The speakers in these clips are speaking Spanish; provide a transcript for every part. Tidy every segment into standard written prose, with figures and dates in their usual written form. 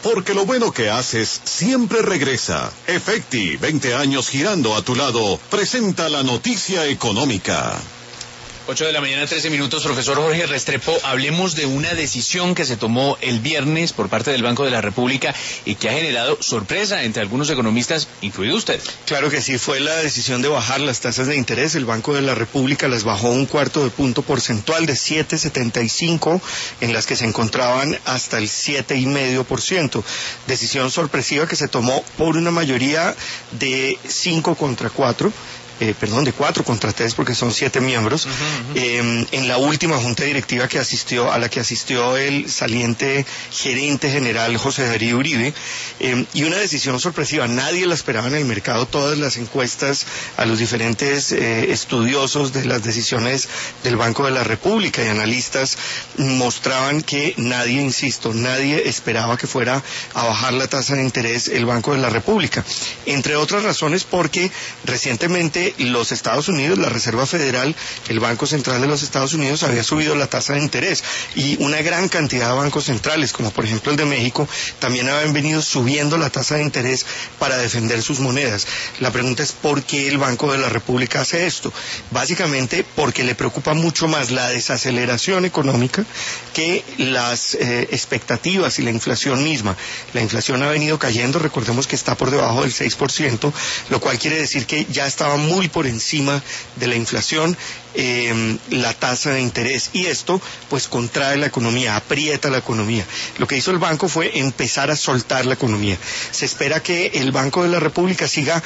porque lo bueno que haces siempre regresa. Efecti, 20 años girando a tu lado, presenta la noticia económica. 8:13 a.m, profesor Jorge Restrepo, hablemos de una decisión que se tomó el viernes por parte del Banco de la República y que ha generado sorpresa entre algunos economistas, incluido usted. Claro que sí, fue la decisión de bajar las tasas de interés. El Banco de la República las bajó 1/4 de punto porcentual de 7,75 en las que se encontraban hasta el 7,5%. Decisión sorpresiva que se tomó por una mayoría de 5 contra 4. De 4 contra 3 porque son 7 miembros, en la última junta directiva a la que asistió el saliente gerente general José Darío Uribe, y una decisión sorpresiva. Nadie la esperaba en el mercado. Todas las encuestas a los diferentes estudiosos de las decisiones del Banco de la República y analistas mostraban que nadie esperaba que fuera a bajar la tasa de interés el Banco de la República, entre otras razones porque recientemente los Estados Unidos, la Reserva Federal, el Banco Central de los Estados Unidos había subido la tasa de interés, y una gran cantidad de bancos centrales, como por ejemplo el de México, también habían venido subiendo la tasa de interés para defender sus monedas. La pregunta es ¿por qué el Banco de la República hace esto? Básicamente porque le preocupa mucho más la desaceleración económica que las expectativas y la inflación misma. La inflación ha venido cayendo, recordemos que está por debajo del 6%, lo cual quiere decir que ya estaba muy por encima de la inflación la tasa de interés, y esto pues contrae la economía, aprieta la economía. Lo que hizo el banco fue empezar a soltar la economía. Se espera que el Banco de la República siga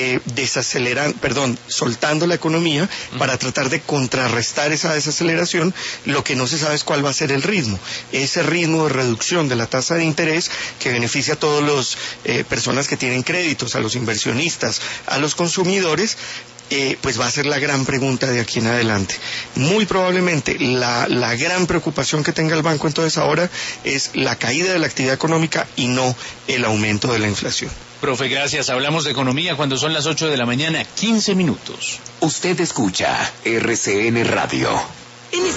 soltando la economía para tratar de contrarrestar esa desaceleración. Lo que no se sabe es cuál va a ser el ritmo. Ese ritmo de reducción de la tasa de interés que beneficia a todas las personas que tienen créditos, a los inversionistas, a los consumidores, pues va a ser la gran pregunta de aquí en adelante. Muy probablemente la gran preocupación que tenga el banco entonces ahora es la caída de la actividad económica y no el aumento de la inflación. Profe, gracias. Hablamos de economía cuando son las 8:15 a.m. Usted escucha RCN Radio.